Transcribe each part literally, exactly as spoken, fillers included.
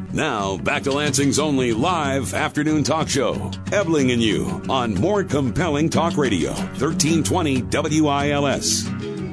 Now, back to Lansing's only live afternoon talk show, Ebling and You, on More Compelling Talk Radio, thirteen twenty W I L S.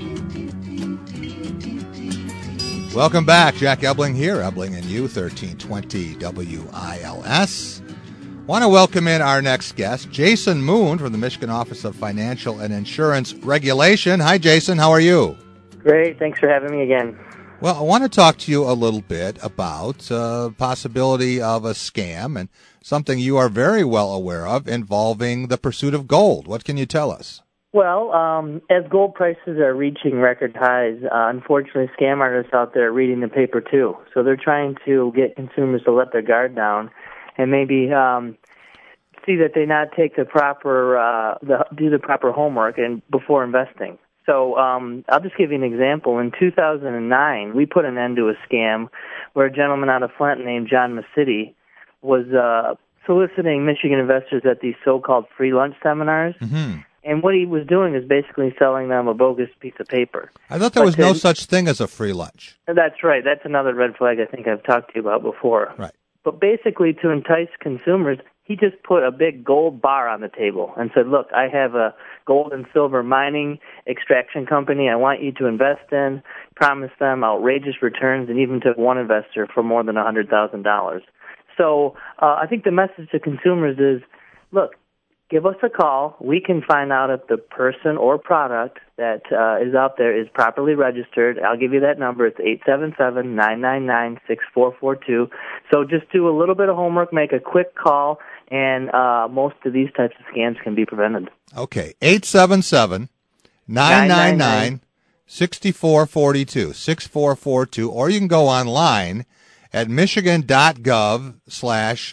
Welcome back. Jack Ebling here, Ebling and You, thirteen twenty W I L S. Want to welcome in our next guest, Jason Moon from the Michigan Office of Financial and Insurance Regulation. Hi, Jason. How are you? Great. Thanks for having me again. Well, I want to talk to you a little bit about uh, possibility of a scam and something you are very well aware of involving the pursuit of gold. What can you tell us? Well, um, as gold prices are reaching record highs, uh, unfortunately, scam artists out there are reading the paper too. So they're trying to get consumers to let their guard down and maybe um, see that they not take the proper, uh, the, do the proper homework and before investing. So um, I'll just give you an example. In two thousand nine, we put an end to a scam where a gentleman out of Flint named John Masidi was uh, soliciting Michigan investors at these so-called free lunch seminars. Mm-hmm. And what he was doing is basically selling them a bogus piece of paper. I thought there but was to, no such thing as a free lunch. That's right. That's another red flag I think I've talked to you about before. Right. But basically, to entice consumers, he just put a big gold bar on the table and said, look, I have a gold and silver mining extraction company I want you to invest in, promised them outrageous returns, and even took one investor for more than one hundred thousand dollars. So uh, I think the message to consumers is, look, give us a call. We can find out if the person or product that uh, is out there is properly registered. I'll give you that number. It's eight seven seven, nine nine nine, six four four two. So just do a little bit of homework, make a quick call, and uh, most of these types of scams can be prevented. Okay, eight seven seven, nine nine nine, six four four two, six four four two, or you can go online at michigan.gov slash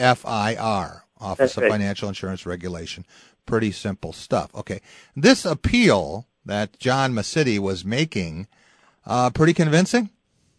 OFIR, Office That's of right. Financial Insurance Regulation. Pretty simple stuff. Okay, this appeal that John Masidi was making, uh, pretty convincing?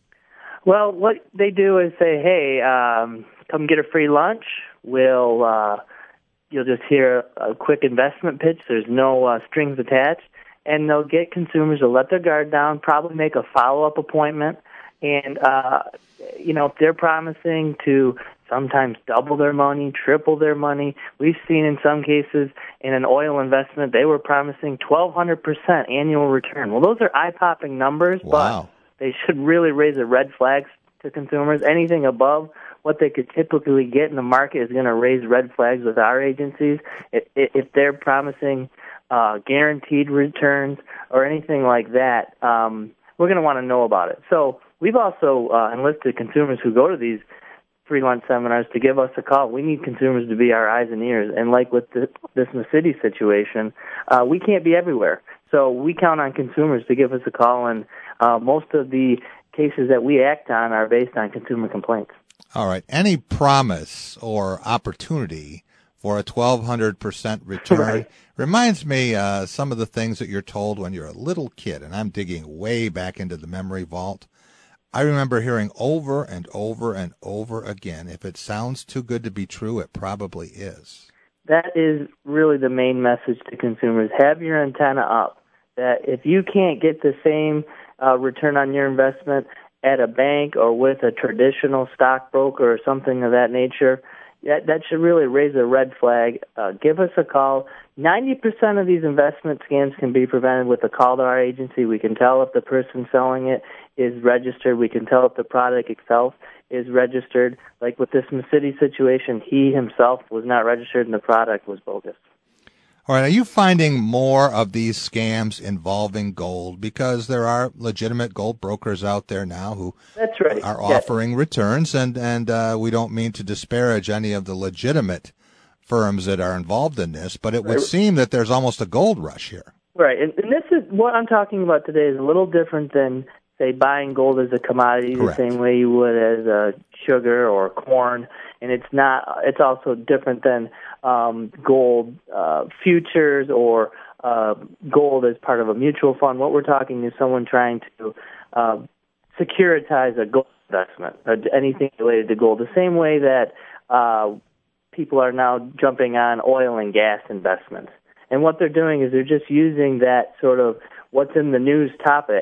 Well, what they do is say, hey, um, come get a free lunch. We'll, uh, you'll just hear a quick investment pitch. There's no uh, strings attached. And they'll get consumers to let their guard down, probably make a follow-up appointment. And, uh, you know, if they're promising to sometimes double their money, triple their money. We've seen in some cases in an oil investment, they were promising twelve hundred percent annual return. Well, those are eye-popping numbers, Wow. but they should really raise a red flag to consumers. Anything above what they could typically get in the market is going to raise red flags with our agencies. If, if they're promising uh, guaranteed returns or anything like that, um, we're going to want to know about it. So we've also uh, enlisted consumers who go to these free lunch seminars to give us a call. We need consumers to be our eyes and ears. And like with the, this Masidi situation, uh, we can't be everywhere. So we count on consumers to give us a call, and uh, most of the cases that we act on are based on consumer complaints. All right. Any promise or opportunity for a twelve hundred percent return Right. reminds me uh, some of the things that you're told when you're a little kid, and I'm digging way back into the memory vault. I remember hearing over and over and over again, if it sounds too good to be true, it probably is. That is really the main message to consumers. Have your antenna up. That if you can't get the same uh, return on your investment at a bank or with a traditional stockbroker or something of that nature, that, that should really raise a red flag. Uh, give us a call. ninety percent of these investment scams can be prevented with a call to our agency. We can tell if the person selling it is registered. We can tell if the product itself is registered. Like with this Masidi situation, he himself was not registered and the product was bogus. All right, are you finding more of these scams involving gold? Because there are legitimate gold brokers out there now who That's right. are Yeah. offering returns, and, and uh, we don't mean to disparage any of the legitimate firms that are involved in this, but it would Right. seem that there's almost a gold rush here. Right, and, and this is what I'm talking about today is a little different than, say, buying gold as a commodity Correct. the same way you would as uh, sugar or corn, and it's not. It's also different than um, gold uh, futures or uh, gold as part of a mutual fund. What we're talking is someone trying to uh, securitize a gold investment, or anything related to gold, the same way that uh, people are now jumping on oil and gas investments. And what they're doing is they're just using that sort of what's in the news topic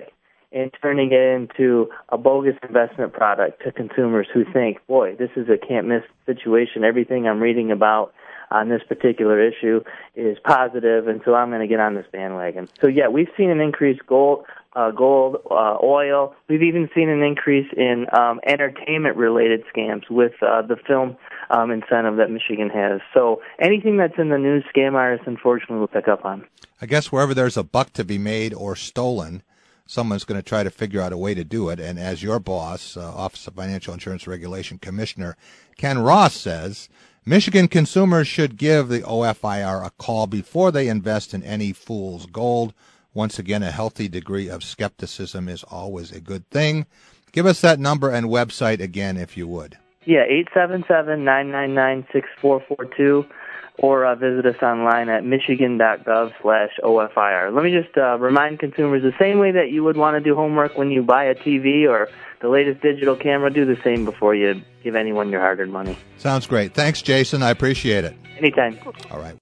and turning it into a bogus investment product to consumers who think, boy, this is a can't-miss situation. Everything I'm reading about on this particular issue is positive, and so I'm going to get on this bandwagon. So, yeah, we've seen an increase gold, uh, gold, uh, oil. We've even seen an increase in um, entertainment-related scams with uh, the film um, incentive that Michigan has. So anything that's in the news, scam artists, unfortunately, will pick up on. I guess wherever there's a buck to be made or stolen, someone's going to try to figure out a way to do it. And as your boss, uh, Office of Financial Insurance Regulation Commissioner Ken Ross says, Michigan consumers should give the O F I R a call before they invest in any fool's gold. Once again, a healthy degree of skepticism is always a good thing. Give us that number and website again, if you would. Yeah, eight seven seven, nine nine nine, six four four two. Or uh, visit us online at michigan.gov slash OFIR. Let me just uh, remind consumers, the same way that you would want to do homework when you buy a T V or the latest digital camera, do the same before you give anyone your hard-earned money. Sounds great. Thanks, Jason. I appreciate it. Anytime. All right.